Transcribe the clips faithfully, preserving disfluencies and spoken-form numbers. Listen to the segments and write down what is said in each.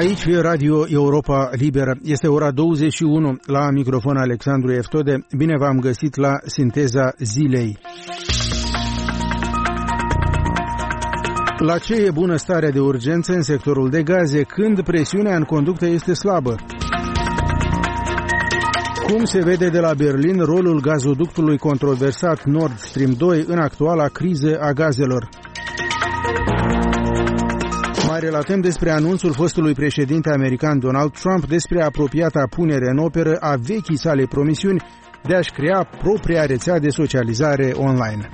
Aici e Radio Europa Liberă. Este ora douăzeci și unu. La microfon Alexandru Eftode. Bine v-am găsit la Sinteza Zilei. La ce e bună starea de urgență în sectorul de gaze când presiunea în conductă este slabă? Cum se vede de la Berlin rolul gazoductului controversat Nord Stream doi în actuala criză a gazelor? Mai relatăm despre anunțul fostului președinte american Donald Trump despre apropiata punere în operă a vechii sale promisiuni de a-și crea propria rețea de socializare online.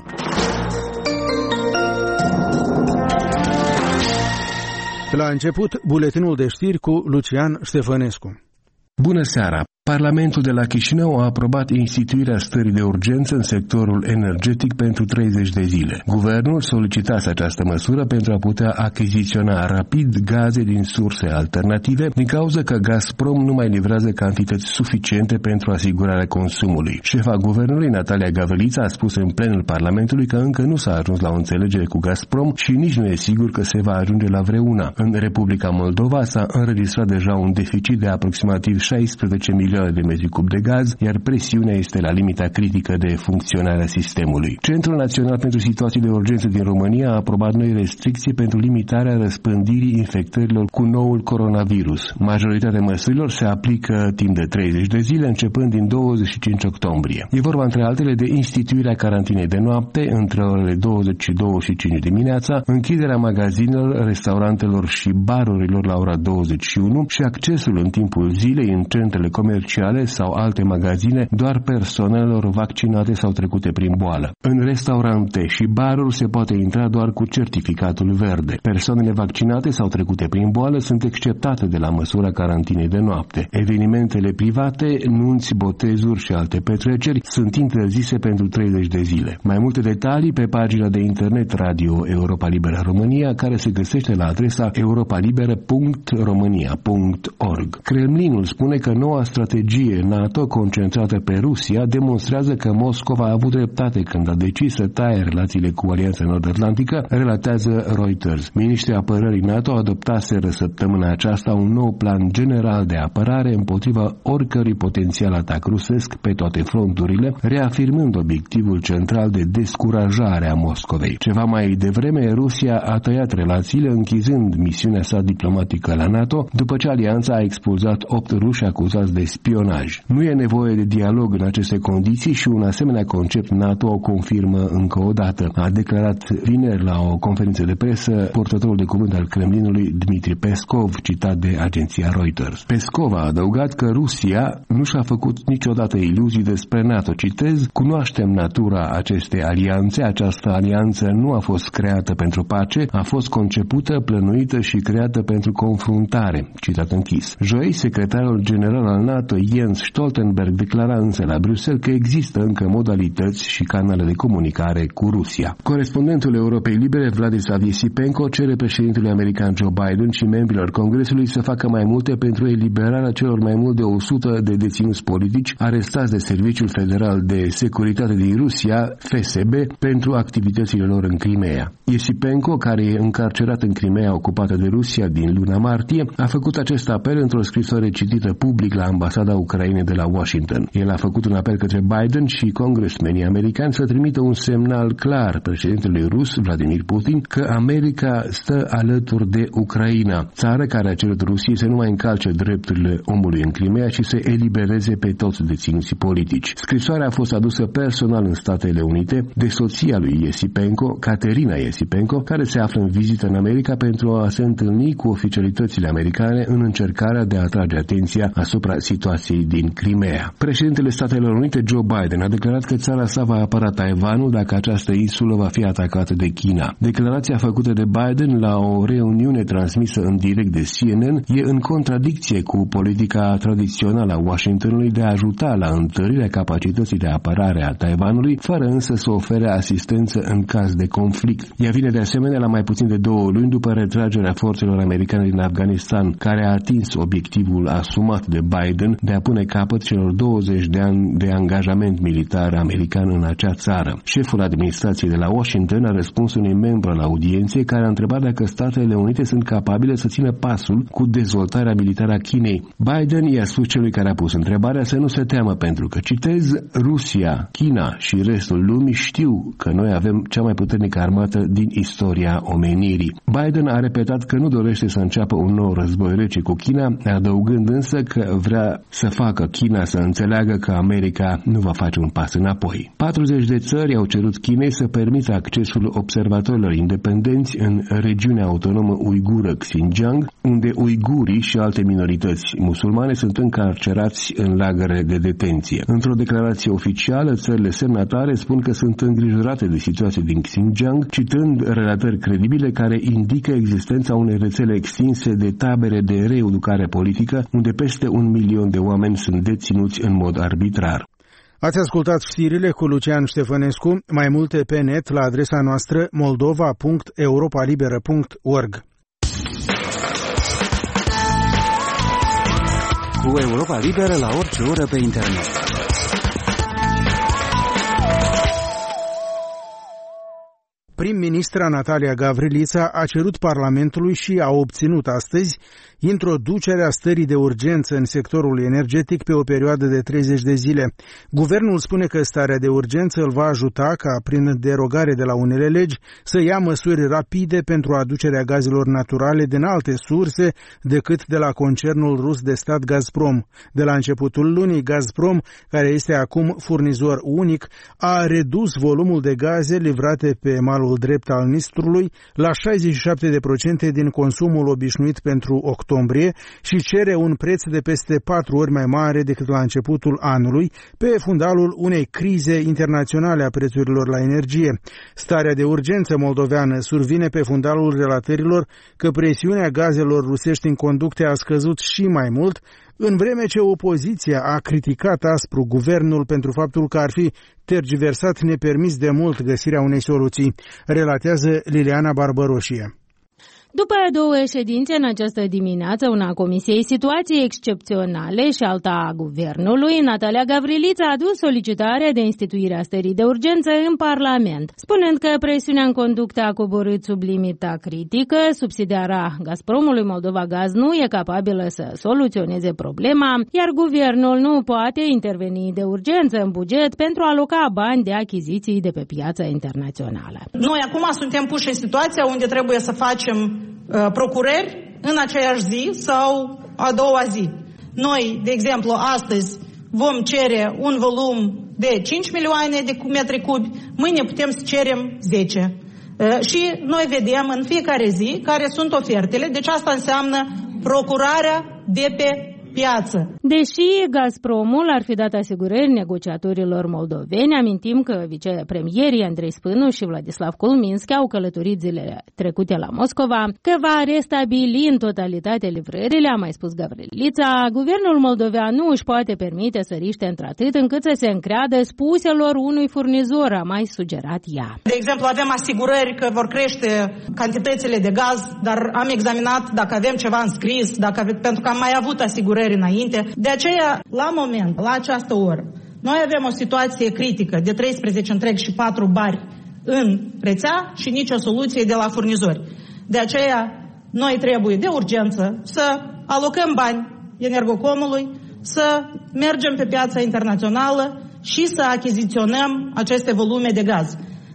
La început, buletinul de știri cu Lucian Ștefănescu. Bună seara! Parlamentul de la Chișinău a aprobat instituirea stării de urgență în sectorul energetic pentru treizeci de zile. Guvernul solicitase această măsură pentru a putea achiziționa rapid gaze din surse alternative, din cauza că Gazprom nu mai livrează cantități suficiente pentru asigurarea consumului. Șefa guvernului, Natalia Gavrița, a spus în plenul Parlamentului că încă nu s-a ajuns la o înțelegere cu Gazprom și nici nu e sigur că se va ajunge la vreuna. În Republica Moldova s-a înregistrat deja un deficit de aproximativ șaisprezece milioane de metri cub de gaz, iar presiunea este la limita critică de funcționare a sistemului. Centrul Național pentru Situații de Urgență din România a aprobat noi restricții pentru limitarea răspândirii infectărilor cu noul coronavirus. Majoritatea măsurilor se aplică timp de treizeci de zile, începând din douăzeci și cinci octombrie. E vorba, între altele, de instituirea carantinei de noapte între orele douăzeci și două și cinci dimineața, închiderea magazinelor, restaurantelor și barurilor la ora douăzeci și unu și accesul în timpul zilei în centrele comerciale sau alte magazine doar persoanelor vaccinate sau trecute prin boală. În restaurante și baruri se poate intra doar cu certificatul verde. Persoanele vaccinate sau trecute prin boală sunt exceptate de la măsura carantinei de noapte. Evenimentele private, nunți, botezuri și alte petreceri sunt interzise pentru treizeci de zile. Mai multe detalii pe pagina de internet Radio Europa Liberă România, care se găsește la adresa europalibera punct românia punct org. Kremlinul spune că noua strategie NATO concentrată pe Rusia demonstrează că Moscova a avut dreptate când a decis să taie relațiile cu Alianța Nord-Atlantică, relatează Reuters. Miniștrii apărării NATO adoptaseră săptămâna aceasta un nou plan general de apărare împotriva oricărui potențial atac rusesc pe toate fronturile, reafirmând obiectivul central de descurajare a Moscovei. Ceva mai devreme, Rusia a tăiat relațiile, închizând misiunea sa diplomatică la NATO, după ce alianța a expulzat opt ruși acuzați de spionaj. Nu e nevoie de dialog în aceste condiții și un asemenea concept NATO o confirmă încă o dată. A declarat vineri la o conferință de presă purtătorul de cuvânt al Kremlinului Dmitri Peskov, citat de agenția Reuters. Peskov a adăugat că Rusia nu și-a făcut niciodată iluzii despre NATO. Citez: cunoaștem natura acestei alianțe. Această alianță nu a fost creată pentru pace, a fost concepută, plănuită și creată pentru confruntare. Citat închis. Joi, secretarul general al NATO, Jens Stoltenberg, declara însă la Bruxelles că există încă modalități și canale de comunicare cu Rusia. Corespondentul Europei Libere, Vladislav Yesipenko, cere președintelui american Joe Biden și membrilor Congresului să facă mai multe pentru eliberarea celor mai mult de o sută de deținuți politici arestați de Serviciul Federal de Securitate din Rusia, F S B, pentru activitățile lor în Crimea. Yesipenko, care e încarcerat în Crimea ocupată de Rusia din luna martie, a făcut acest apel într-o scrisoare citită public la ambasada Ucrainei de la Washington. El a făcut un apel către Biden și congresmenii americani să trimită un semnal clar președintelui rus, Vladimir Putin, că America stă alături de Ucraina, țară care a cerut Rusiei să nu mai încalce drepturile omului în Crimea și să elibereze pe toți deținuții politici. Scrisoarea a fost adusă personal în Statele Unite de soția lui Yesipenko, Caterina Yesipenko, care se află în vizită în America pentru a se întâlni cu oficialitățile americane în încercarea de a atrage atenția asupra situației din Crimea. Președintele Statelor Unite, Joe Biden, a declarat că țara sa va apăra Taiwanul dacă această insulă va fi atacată de China. Declarația făcută de Biden la o reuniune transmisă în direct de C N N e în contradicție cu politica tradițională a Washingtonului de a ajuta la întărirea capacității de apărare a Taiwanului, fără însă să ofere asistență în caz de conflict. Ea vine de asemenea la mai puțin de două luni după retragerea forțelor americane din Afganistan, care a atins obiectivul asumat de Biden de a pune capăt celor douăzeci de ani de angajament militar american în acea țară. Șeful administrației de la Washington a răspuns unui membru al audienței care a întrebat dacă Statele Unite sunt capabile să țină pasul cu dezvoltarea militară a Chinei. Biden i-a spus celui care a pus întrebarea să nu se teamă pentru că, citez, Rusia, China și restul lumii știu că noi avem cea mai puternică armată din istoria omenirii. Biden a repetat că nu dorește să înceapă un nou război rece cu China, adăugând însă că vrea să facă China să înțeleagă că America nu va face un pas înapoi. patruzeci de țări au cerut Chinei să permită accesul observatorilor independenți în regiunea autonomă uigură Xinjiang, unde uigurii și alte minorități musulmane sunt încarcerați în lagăre de detenție. Într-o declarație oficială, țările semnatare spun că sunt îngrijorate de situația din Xinjiang, citând relatări credibile care indică existența unei rețele extinse de tabere de reeducare politică, unde peste un milion de oameni sunt deținuți în mod arbitrar. Ați ascultat știrile cu Lucian Ștefănescu, mai multe pe net la adresa noastră moldova punct europa liberă punct org. Cu Europa Liberă la orice oră pe internet. Prim-ministra Natalia Gavrilița a cerut Parlamentului și a obținut astăzi introducerea stării de urgență în sectorul energetic pe o perioadă de treizeci de zile. Guvernul spune că starea de urgență îl va ajuta ca, prin derogare de la unele legi, să ia măsuri rapide pentru aducerea gazelor naturale din alte surse decât de la concernul rus de stat Gazprom. De la începutul lunii, Gazprom, care este acum furnizor unic, a redus volumul de gaze livrate pe malul drept al Nistrului la șaizeci și șapte la sută din consumul obișnuit pentru octombrie și cere un preț de peste patru ori mai mare decât la începutul anului, pe fundalul unei crize internaționale a prețurilor la energie. Starea de urgență moldoveană survine pe fundalul relatărilor că presiunea gazelor rusești în conducte a scăzut și mai mult, în vreme ce opoziția a criticat aspru guvernul pentru faptul că ar fi tergiversat nepermis de mult găsirea unei soluții, relatează Liliana Barbăroșie. După două ședințe în această dimineață, una a Comisiei Situații Excepționale și alta a Guvernului, Natalia Gavrilița a adus solicitarea de instituire a stării de urgență în Parlament, spunând că presiunea în conducte a coborât sub limita critică, subsidiara Gazpromului Moldova Gaz nu e capabilă să soluționeze problema, iar Guvernul nu poate interveni de urgență în buget pentru a aloca bani de achiziții de pe piața internațională. Noi acum suntem puși în situația unde trebuie să facem procurări în aceeași zi sau a doua zi. Noi, de exemplu, astăzi vom cere un volum de cinci milioane de metri cubi, mâine putem să cerem zece. Și noi vedem în fiecare zi care sunt ofertele, deci asta înseamnă procurarea de pe piață. Deși Gazpromul ar fi dat asigurări negociatorilor moldoveni, amintim că vicepremierii Andrei Spânu și Vladislav Kulminski au călătorit zilele trecute la Moscova, că va restabili în totalitate livrările, a mai spus Gavrilița. Guvernul moldovean nu își poate permite să riște într-atât încât să se încreadă spuselor unui furnizor, a mai sugerat ea. De exemplu, avem asigurări că vor crește cantitățile de gaz, dar am examinat dacă avem ceva înscris, dacă, pentru că am mai avut asigurări înainte. De aceea, la moment, la această oră, noi avem o situație critică de treisprezece întreg și patru bari în rețea și nicio soluție de la furnizori. De aceea, noi trebuie de urgență să alocăm bani Energocomului, să mergem pe piața internațională și să achiziționăm aceste volume de gaz.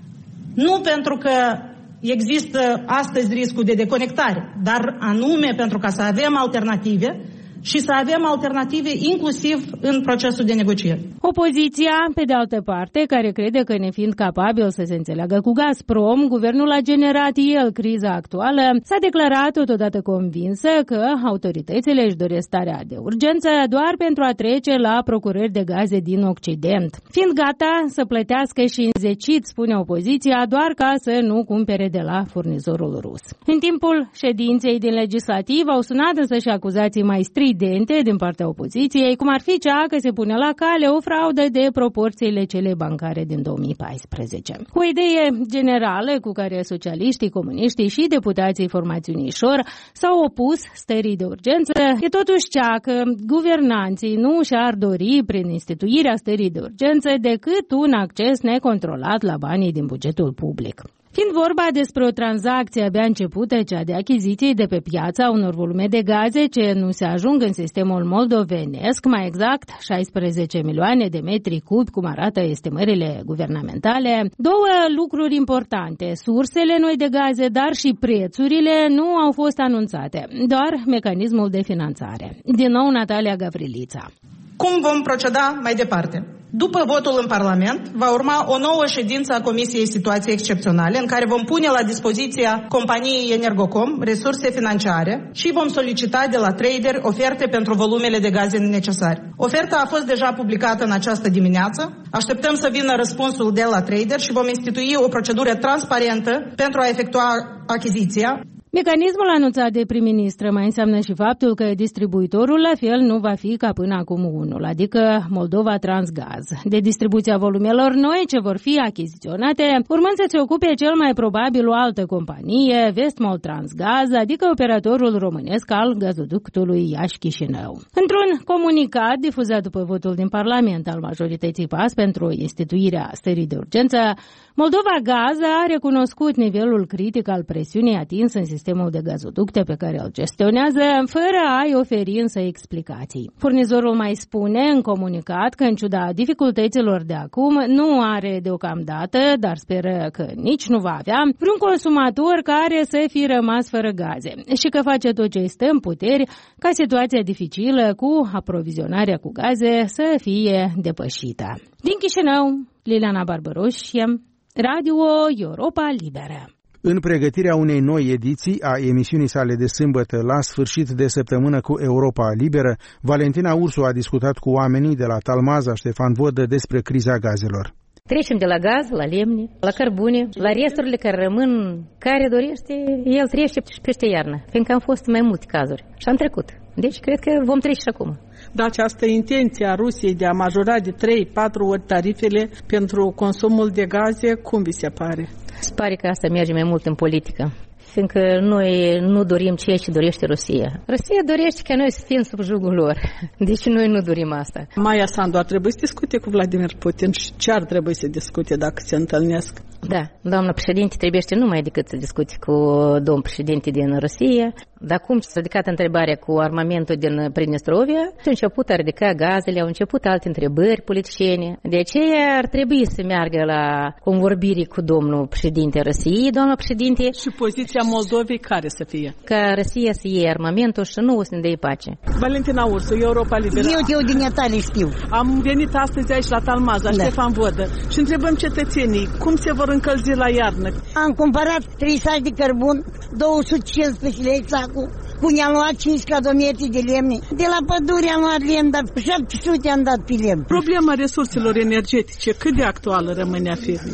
Nu pentru că există astăzi riscul de deconectare, dar anume pentru ca să avem alternative și să avem alternative inclusiv în procesul de negocieri. Opoziția, pe de altă parte, care crede că nefiind capabil să se înțeleagă cu Gazprom, guvernul a generat el criza actuală, s-a declarat totodată convinsă că autoritățile își doresc starea de urgență doar pentru a trece la procurări de gaze din Occident, fiind gata să plătească și înzecit, spune opoziția, doar ca să nu cumpere de la furnizorul rus. În timpul ședinței din legislativ au sunat însă și acuzații mai stricte evidente din partea opoziției, cum ar fi cea că se pune la cale o fraudă de proporțiile cele bancare din două mii paisprezece. O idee generală cu care socialiștii, comuniștii și deputații formațiunii Șor s-au opus stării de urgență e totuși cea că guvernanții nu și-ar dori prin instituirea stării de urgență decât un acces necontrolat la banii din bugetul public. Fiind vorba despre o tranzacție abia începută, cea de achiziții de pe piața unor volume de gaze ce nu se ajung în sistemul moldovenesc, mai exact șaisprezece milioane de metri cubi, cum arată estimările guvernamentale, două lucruri importante, sursele noi de gaze, dar și prețurile nu au fost anunțate, doar mecanismul de finanțare. Din nou, Natalia Gavrilița. Cum vom proceda mai departe? După votul în Parlament, va urma o nouă ședință a Comisiei Situații Excepționale, în care vom pune la dispoziția companiei Energocom resurse financiare și vom solicita de la traderi oferte pentru volumele de gaze necesare. Oferta a fost deja publicată în această dimineață. Așteptăm să vină răspunsul de la trader și vom institui o procedură transparentă pentru a efectua achiziția. Mecanismul anunțat de prim-ministră mai înseamnă și faptul că distribuitorul la fel nu va fi ca până acum unul, adică Moldova Transgaz, de distribuția volumelor noi ce vor fi achiziționate, urmând să se ocupe cel mai probabil o altă companie, Vestmol Transgaz, adică operatorul românesc al gazoductului Iași-Chișinău. Într-un comunicat difuzat după votul din Parlament al majorității P A S pentru instituirea stării de urgență, Moldova Gaz a recunoscut nivelul critic al presiunii atins în sistemul de gazoducte pe care îl gestionează, fără a-i oferi însă explicații. Furnizorul mai spune în comunicat că, în ciuda dificultăților de acum, nu are deocamdată, dar speră că nici nu va avea, vreun consumator care să fi rămas fără gaze și că face tot ce stă în puteri ca situația dificilă cu aprovizionarea cu gaze să fie depășită. Din Chișinău, Liliana Barbaroșie, Radio Europa Liberă. În pregătirea unei noi ediții a emisiunii sale de sâmbătă la sfârșit de săptămână cu Europa Liberă, Valentina Ursu a discutat cu oamenii de la Talmaza Ștefan Vodă despre criza gazelor. Trecem de la gaz, la lemne, la cărbune, la resturile care rămân, care dorește, el trece peste iarnă, fiindcă am fost mai multe cazuri și am trecut. Deci cred că vom trece și acum. Dar această intenție a Rusiei de a majora de trei patru ori tarifele pentru consumul de gaze, cum vi se pare? Se pare că asta merge mai mult în politică, fiindcă noi nu dorim ceea ce dorește Rusia. Rusia dorește ca noi să fim sub jugul lor, deci noi nu dorim asta. Maia Sandu ar trebui să discute cu Vladimir Putin și ce ar trebui să discute dacă se întâlnesc? Da, doamna președinte trebuie numai decât să discute cu domnul președinte din Rusia, dar cum s-a ridicat întrebarea cu armamentul din Pridnestrovia, și a început a ridica gazele, au început alte întrebări politiciene. De aceea ar trebui să meargă la convorbiri cu domnul președinte Rusiei, doamna președinte. Și poziția Moldovei care să fie? Ca Rusia să iei armamentul și nu o să ne dea pace. Valentina Ursu, Europa Liberă. Eu, eu din Italia știu. Am venit astăzi aici la Talmaza, da. Ștefan Vodă, și întrebăm cetățenii cum se vor încălzi la iarnă. Am cumpărat trei saci de cărbun, două sute cincisprezece lei sacul, cu ne-am luat cinci cadometri de lemne. De la pădure am luat lemn, dar șapte sute am dat pe lemn. Problema resurselor energetice, cât de actuală rămâne a fi?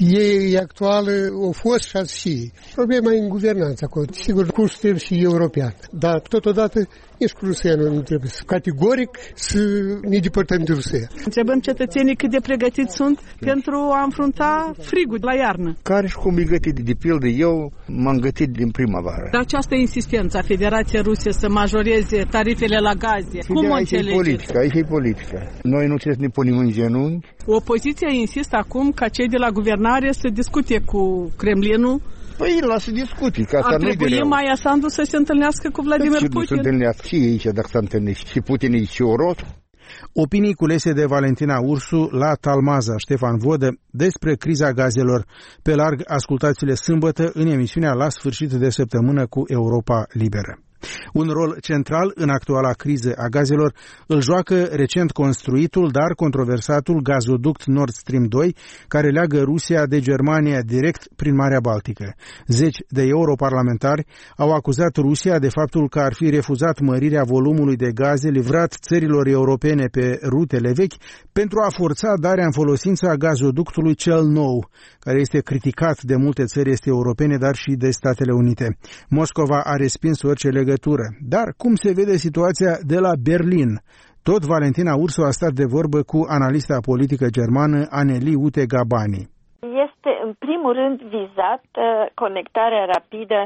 E actuală, o fost și azi și. Problema e în guvernanță acolo. Sigur, curs trebuie și european. Dar totodată nici cu Rusia nu trebuie să categoric să ne depărtăm de Rusia. Întrebăm cetățenii cât de pregătiți sunt pentru a înfrunta frigul la iarnă. Care și cum e gătit? De pildă, eu m-am gătit din primăvară. Dar această insistență a Federației Ruse să majoreze tarifele la gaze, Fide, cum o aici înțelegeți? E politica, aici e politica. Noi nu trebuie să ne punem în genunchi. Opoziția insistă acum ca cei de la guvernare să discute cu Kremlinul. Păi lasă discuții, că asta ar nu-i de trebui rău. Maia Sandu să se întâlnească cu Vladimir și Putin. Nu se întâlnească și aici, dacă s-a întâlnit și Putin e și Orot. Opinii culese de Valentina Ursu la Talmaza Ștefan Vodă despre criza gazelor. Pe larg, ascultați-le sâmbătă în emisiunea La sfârșit de săptămână cu Europa Liberă. Un rol central în actuala criză a gazelor îl joacă recent construitul, dar controversatul gazoduct Nord Stream doi, care leagă Rusia de Germania direct prin Marea Baltică. Zeci de europarlamentari au acuzat Rusia de faptul că ar fi refuzat mărirea volumului de gaze livrat țărilor europene pe rutele vechi pentru a forța darea în folosință a gazoductului cel nou, care este criticat de multe țări este europene, dar și de Statele Unite. Moscova a respins orice legătură legătură. Dar cum se vede situația de la Berlin? Tot Valentina Ursu a stat de vorbă cu analista politică germană Annelie Ute-Gabani. Este în primul rând vizat conectarea rapidă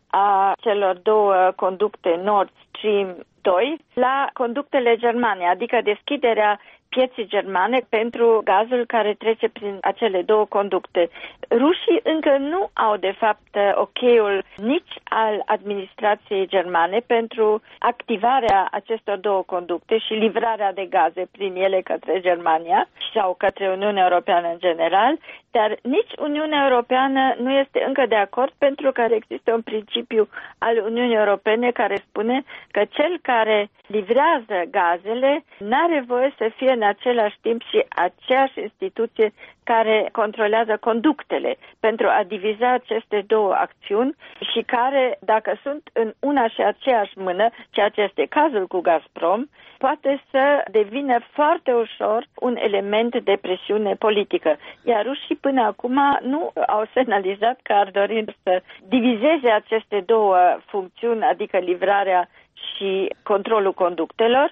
a celor două conducte Nord Stream doi la conductele germane, adică deschiderea pieții germane pentru gazul care trece prin acele două conducte. Rușii încă nu au, de fapt, ok-ul nici al administrației germane pentru activarea acestor două conducte și livrarea de gaze prin ele către Germania sau către Uniunea Europeană în general, dar nici Uniunea Europeană nu este încă de acord pentru că există un principiu al Uniunii Europene care spune că cel care livrează gazele n-are voie să fie în același timp și aceeași instituție care controlează conductele pentru a diviza aceste două acțiuni și care, dacă sunt în una și aceeași mână, ceea ce este cazul cu Gazprom, poate să devină foarte ușor un element de presiune politică. Iar rușii până acum nu au semnalizat că ar dori să divizeze aceste două funcțiuni, adică livrarea și controlul conductelor.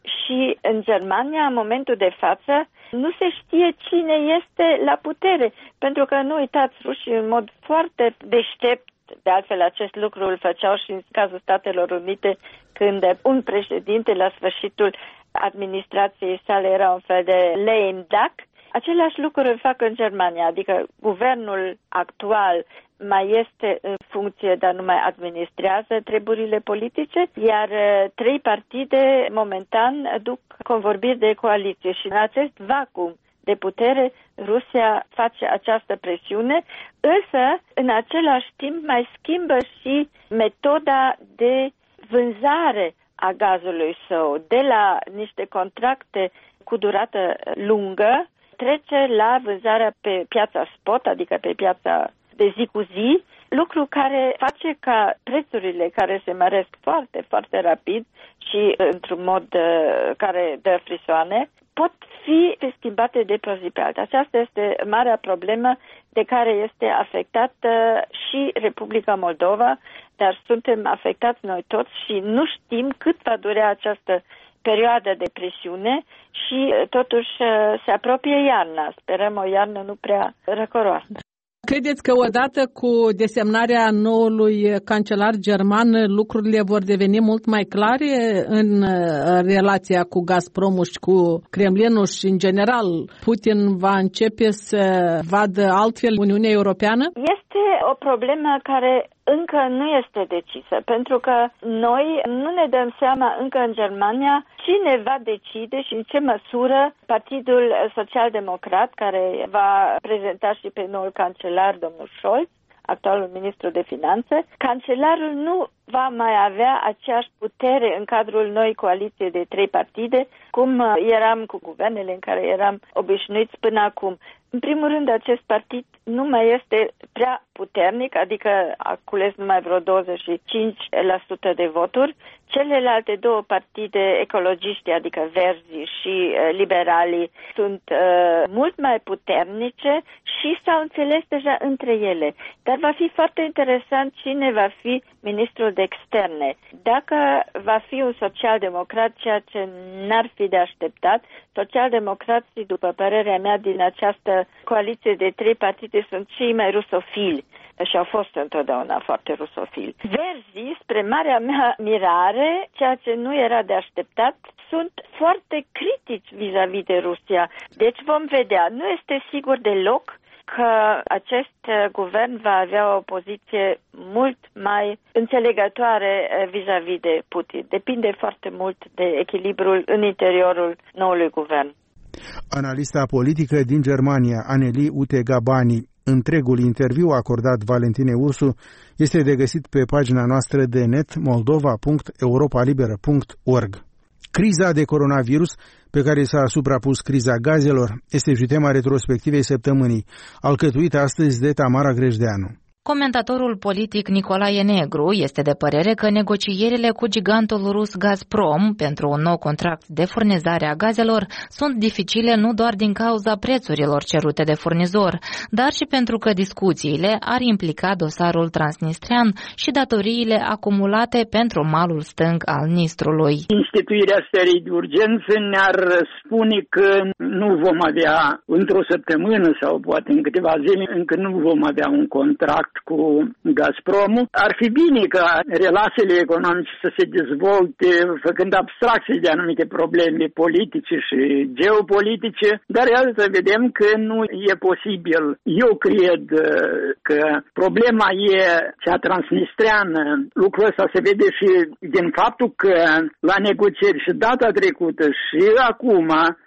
Și în Germania, în momentul de față, nu se știe cine este la putere, pentru că, nu uitați, rușii în mod foarte deștept, de altfel acest lucru îl făceau și în cazul Statelor Unite, când un președinte la sfârșitul administrației sale era un fel de lame duck. Același lucru îl fac în Germania, adică guvernul actual mai este în funcție, dar nu mai administrează treburile politice, iar trei partide momentan duc convorbiri de coaliție și în acest vacuum de putere Rusia face această presiune, însă în același timp mai schimbă și metoda de vânzare a gazului său, de la niște contracte cu durată lungă, trece la vânzarea pe piața spot, adică pe piața de zi cu zi, lucru care face ca prețurile care se măresc foarte, foarte rapid și într-un mod uh, care dă frisoane, pot fi schimbate de pe o zi pe alta. Aceasta este marea problemă de care este afectată și Republica Moldova, dar suntem afectați noi toți și nu știm cât va durea această perioadă de presiune și totuși se apropie iarna. Sperăm o iarnă nu prea răcoroasă. Credeți că odată cu desemnarea noului cancelar german, lucrurile vor deveni mult mai clare în relația cu Gazpromul și cu Kremlinul și, în general, Putin va începe să vadă altfel Uniunea Europeană? Este o problemă care încă nu este decisă, pentru că noi nu ne dăm seama încă în Germania cine va decide și în ce măsură Partidul Social-Democrat, care va prezenta și pe noul cancelar, domnul Scholz, actualul ministru de finanțe, cancelarul nu va mai avea aceeași putere în cadrul noi coaliție de trei partide, cum eram cu guvernele în care eram obișnuiți până acum. În primul rând, acest partid nu mai este prea puternic, adică a cules numai vreo douăzeci și cinci la sută de voturi. Celelalte două partide ecologiști, adică Verzii și liberalii, sunt uh, mult mai puternice și s-au înțeles deja între ele. Dar va fi foarte interesant cine va fi ministrul de externe. Dacă va fi un social-democrat, ceea ce n-ar fi de așteptat, social-democrații, după părerea mea, din această coaliție de trei partide sunt cei mai rusofili și au fost întotdeauna foarte rusofili. Verzii, spre marea mea mirare, ceea ce nu era de așteptat, sunt foarte critici vis-a-vis de Rusia. Deci vom vedea. Nu este sigur deloc că acest guvern va avea o poziție mult mai înțelegătoare vis-a-vis de Putin. Depinde foarte mult de echilibrul în interiorul noului guvern. Analista politică din Germania, Annelie Ute-Gabani. Întregul interviu acordat Valentinei Ursu este de găsit pe pagina noastră de net moldova punct europa liberă punct org. Criza de coronavirus, pe care s-a suprapus criza gazelor, este și tema retrospectivei săptămânii, alcătuită astăzi de Tamara Grejdeanu. Comentatorul politic Nicolae Negru este de părere că negocierile cu gigantul rus Gazprom pentru un nou contract de furnizare a gazelor sunt dificile nu doar din cauza prețurilor cerute de furnizor, dar și pentru că discuțiile ar implica dosarul transnistrian și datoriile acumulate pentru malul stâng al Nistrului. Instituirea stării de urgență ne-ar spune că nu vom avea într-o săptămână sau poate în câteva zile încă nu vom avea un contract cu Gazpromul. Ar fi bine ca relațiile economice să se dezvolte făcând abstracție de anumite probleme politice și geopolitice, dar iată vedem că nu e posibil. Eu cred că problema e cea transnistreană. Lucrul ăsta se vede și din faptul că la negocieri și data trecută și acum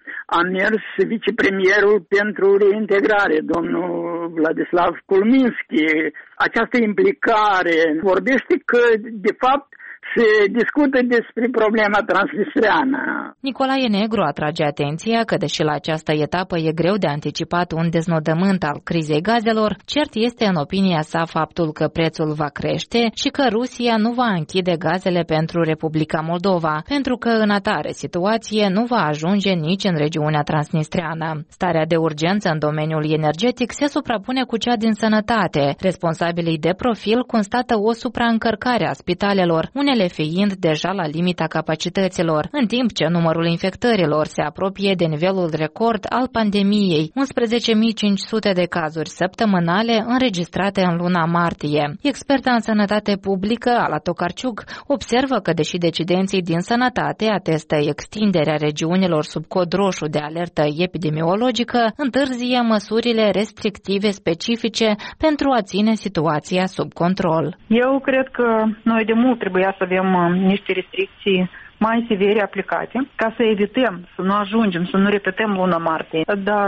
a mers vicepremierul pentru reintegrare, domnul Vladislav Kulminski. Această implicare vorbește că, de fapt, se discută despre problema transnistreană. Nicolae Negru atrage atenția că, deși la această etapă e greu de anticipat un deznodământ al crizei gazelor, cert este în opinia sa faptul că prețul va crește și că Rusia nu va închide gazele pentru Republica Moldova, pentru că în atare situație nu va ajunge nici în regiunea transnistreană. Starea de urgență în domeniul energetic se suprapune cu cea din sănătate. Responsabilii de profil constată o supraîncărcare a spitalelor, unele fiind deja la limita capacităților, în timp ce numărul infectărilor se apropie de nivelul record al pandemiei, unsprezece mii cinci sute de cazuri săptămânale înregistrate în luna martie. Experta în sănătate publică, Ala Tokarczuk, observă că, deși decidenții din sănătate atestă extinderea regiunilor sub cod roșu de alertă epidemiologică, întârzie măsurile restrictive specifice pentru a ține situația sub control. Eu cred că noi de mult trebuia să avem niște restricții mai severe aplicate, ca să evităm să nu ajungem, să nu repetăm luna martie. Dar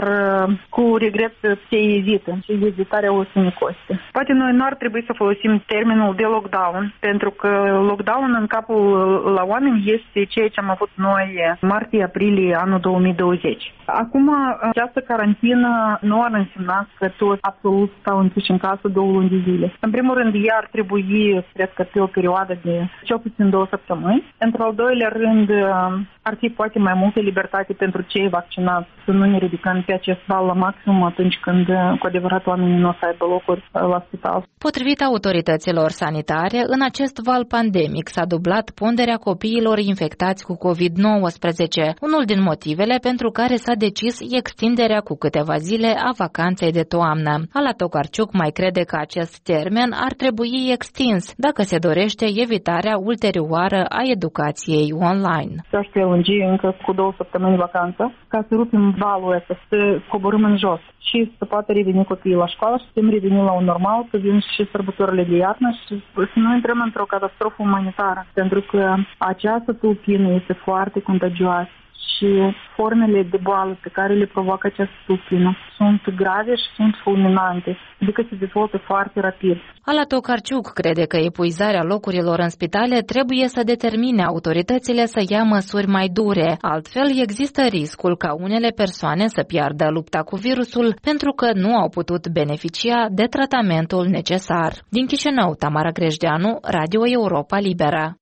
cu regret se ezită și ezitarea o să ne coste. Poate noi nu ar trebui să folosim termenul de lockdown, pentru că lockdown în capul la oameni este ceea ce am avut noi martie-aprilie anul două mii douăzeci. Acum, această carantină nu ar însemna că toți absolut stau închiși în casă două luni de zile. În primul rând, ea ar trebui, cred că, pe o perioadă de cel puțin două săptămâni. Într-al doilea rând, ar fi poate mai multă libertate pentru cei vaccinați, să nu ne ridicăm pe acest val la maxim atunci când cu adevărat oamenii nu o să aibă locuri la spital. Potrivit autorităților sanitare, în acest val pandemic s-a dublat ponderea copiilor infectați cu covid nouăsprezece, unul din motivele pentru care s-a decis extinderea cu câteva zile a vacanței de toamnă. Ala Tokarczuk mai crede că acest termen ar trebui extins dacă se dorește evitarea ulterioară a educației online. S-aș prelungi încă cu două săptămâni vacanță ca să rupim valul ăsta, să coborâm în jos și să poată reveni copiii la școală și să reveni la un normal, să vin și sărbătorile de iarnă și să nu intrăm într-o catastrofă umanitară, pentru că această tulpină este foarte contagioasă și formele de boală pe care le provoacă această tulpină sunt grave și sunt fulminante, adică se dezvoltă foarte rapid. Ala Tokarczuk crede că epuizarea locurilor în spitale trebuie să determine autoritățile să ia măsuri mai dure, altfel există riscul ca unele persoane să piardă lupta cu virusul pentru că nu au putut beneficia de tratamentul necesar. Din Chișinău, Tamara Grejdeanu, Radio Europa Liberă.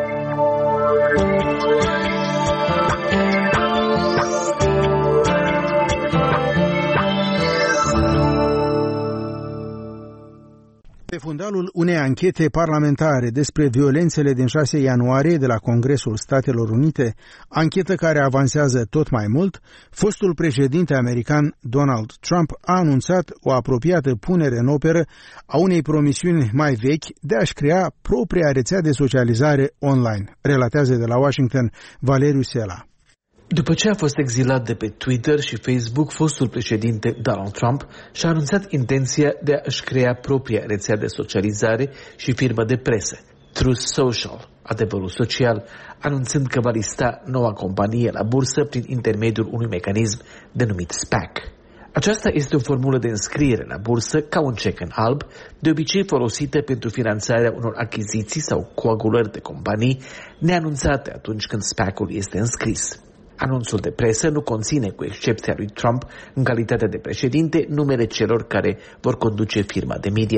Pe fundalul unei anchete parlamentare despre violențele din șase ianuarie de la Congresul Statelor Unite, anchetă care avansează tot mai mult, fostul președinte american Donald Trump a anunțat o apropiată punere în operă a unei promisiuni mai vechi de a-și crea propria rețea de socializare online, relatează de la Washington Valeriu Sela. După ce a fost exilat de pe Twitter și Facebook, fostul președinte Donald Trump și-a anunțat intenția de a-și crea propria rețea de socializare și firmă de presă, Truth Social, adevărul social, anunțând că va lista noua companie la bursă prin intermediul unui mecanism denumit SPAC. Aceasta este o formulă de înscriere la bursă ca un cec în alb, de obicei folosită pentru finanțarea unor achiziții sau coagulări de companii neanunțate atunci când SPAC-ul este înscris. Anunțul de presă nu conține, cu excepția lui Trump, în calitate de președinte, numele celor care vor conduce firma de media.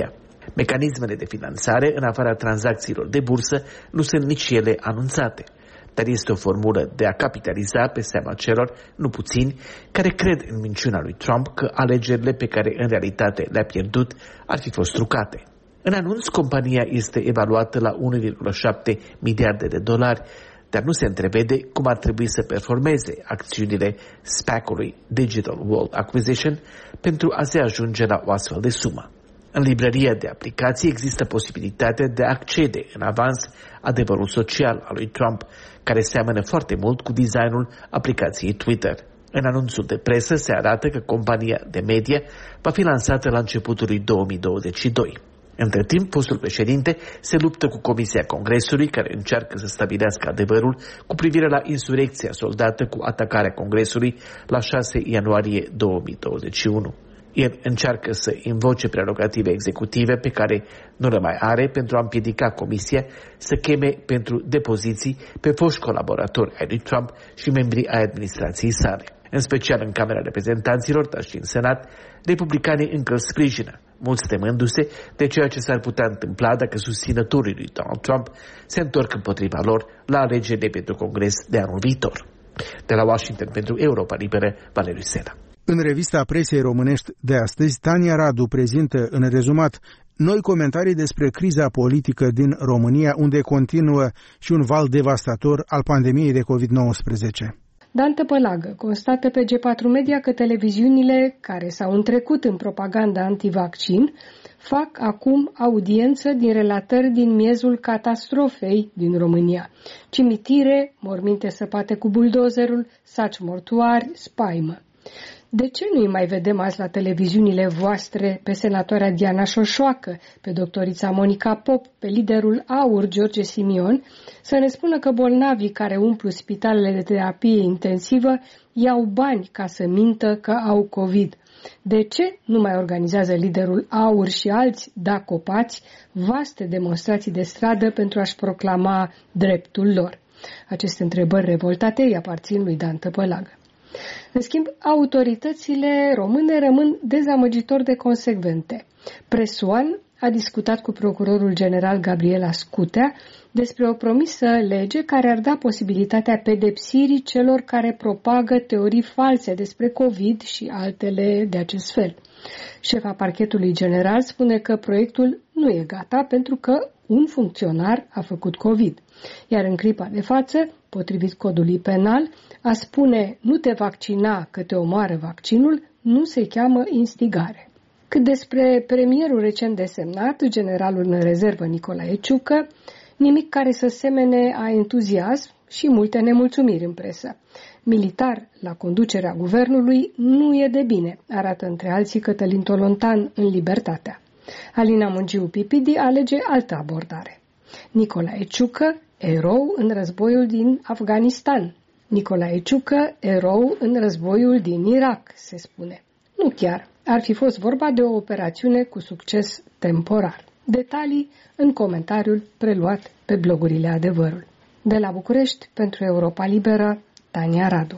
Mecanismele de finanțare, în afara tranzacțiilor de bursă, nu sunt nici ele anunțate, dar este o formulă de a capitaliza pe seama celor, nu puțini, care cred în minciuna lui Trump că alegerile pe care în realitate le-a pierdut ar fi fost trucate. În anunț, compania este evaluată la unu virgulă șapte miliarde de dolari, dar nu se întrevede cum ar trebui să performeze acțiunile SPAC-ului Digital World Acquisition pentru a se ajunge la o astfel de sumă. În librăria de aplicații există posibilitatea de a accede în avans adevărul social al lui Trump, care seamănă foarte mult cu designul aplicației Twitter. În anunțul de presă se arată că compania de media va fi lansată la începutul lui două mii douăzeci și doi. Între timp, fostul președinte se luptă cu Comisia Congresului, care încearcă să stabilească adevărul cu privire la insurecția soldată cu atacarea Congresului la șase ianuarie două mii douăzeci și unu. El încearcă să invoce prerogative executive pe care nu le mai are pentru a împiedica Comisia să cheme pentru depoziții pe foști colaboratori ai lui Trump și membrii ai administrației sale. În special în Camera Reprezentanților, dar și în Senat, republicanii încă îl sprijină, mulți temându-se de ceea ce s-ar putea întâmpla dacă susținătorii lui Donald Trump se întorc împotriva lor la alegerile pentru Congres de anul viitor. De la Washington pentru Europa Liberă, Valeriu Sela. În revista presei românești de astăzi, Tania Radu prezintă în rezumat noi comentarii despre criza politică din România, unde continuă și un val devastator al pandemiei de covid nouăsprezece. Dan Tăpălagă constată pe G patru Media că televiziunile care s-au întrecut în propaganda antivaccin fac acum audiență din relatări din miezul catastrofei din România. Cimitire, morminte săpate cu buldozerul, saci mortuari, spaimă. De ce nu-i mai vedem azi la televiziunile voastre pe senatoarea Diana Șoșoacă, pe doctorița Monica Pop, pe liderul AUR George Simion, să ne spună că bolnavii care umplu spitalele de terapie intensivă iau bani ca să mintă că au COVID? De ce nu mai organizează liderul AUR și alți dacopați vaste demonstrații de stradă pentru a-și proclama dreptul lor? Aceste întrebări revoltate îi aparțin lui Dan Tăpălagă. În schimb, autoritățile române rămân dezamăgitor de consecvente. Press One a discutat cu procurorul general Gabriela Scutea despre o promisă lege care ar da posibilitatea pedepsirii celor care propagă teorii false despre COVID și altele de acest fel. Șefa parchetului general spune că proiectul nu e gata pentru că un funcționar a făcut COVID. Iar în clipa de față, potrivit codului penal, a spune nu te vaccina că te omoară vaccinul nu se cheamă instigare. Cât despre premierul recent desemnat, generalul în rezervă Nicolae Ciucă, nimic care să semene a entuziasm și multe nemulțumiri în presă. Militar la conducerea guvernului nu e de bine, arată între alții Cătălin Tolontan în Libertatea. Alina Mungiu Pipidi alege altă abordare. Nicolae Ciucă, erou în războiul din Afganistan. Nicolae Ciucă, erou în războiul din Irak, se spune. Nu chiar. Ar fi fost vorba de o operațiune cu succes temporar. Detalii în comentariul preluat pe blogurile Adevărul. De la București, pentru Europa Liberă, Tania Radu.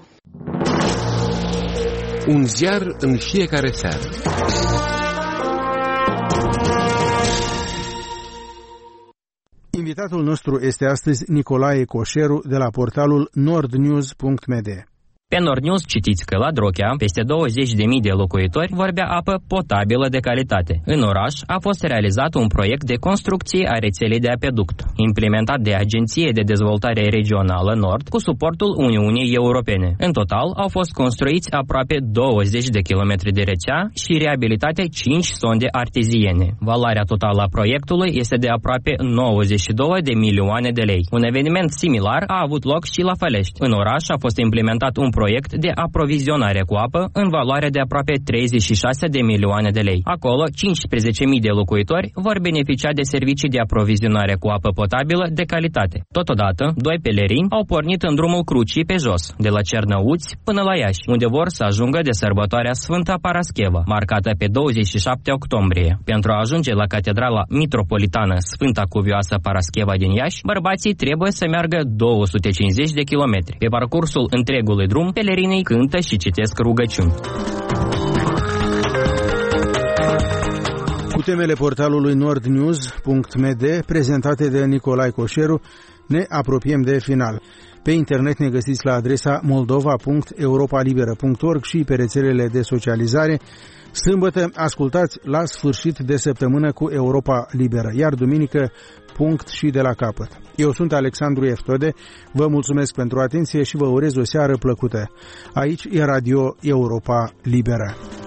Un ziar în fiecare seară. Invitatul nostru este astăzi Nicolae Coșeru de la portalul nordnews punct m d. Pe Nordnews citiți că la Drochea, peste douăzeci de mii de locuitori vor bea apă potabilă de calitate. În oraș a fost realizat un proiect de construcție a rețelei de apeduct, implementat de Agenție de Dezvoltare Regională Nord cu suportul Uniunii Europene. În total au fost construiți aproape douăzeci de kilometri de rețea și reabilitate cinci sonde arteziene. Valoarea totală a proiectului este de aproape nouăzeci și două de milioane de lei. Un eveniment similar a avut loc și la Fălești. În oraș a fost implementat un proiect de aprovizionare cu apă în valoare de aproape treizeci și șase de milioane de lei. Acolo, cincisprezece mii de locuitori vor beneficia de servicii de aprovizionare cu apă potabilă de calitate. Totodată, doi pelerini au pornit în drumul Crucii pe jos, de la Cernăuți până la Iași, unde vor să ajungă de sărbătoarea Sfânta Parascheva, marcată pe douăzeci și șapte octombrie. Pentru a ajunge la Catedrala Mitropolitană Sfânta Cuvioasă Parascheva din Iași, bărbații trebuie să meargă două sute cincizeci de kilometri. Pe parcursul întregului drum, pelerinii cântă și citesc rugăciuni. Cu temele portalului nord news punct m d, prezentate de Nicolae Coșeru, ne apropiem de final. Pe internet ne găsiți la adresa moldova punct europa liberă punct org și pe rețelele de socializare. Sâmbătă ascultați La sfârșit de săptămână cu Europa Liberă, iar duminică punct și de la capăt. Eu sunt Alexandru Eftode, vă mulțumesc pentru atenție și vă urez o seară plăcută. Aici e Radio Europa Liberă.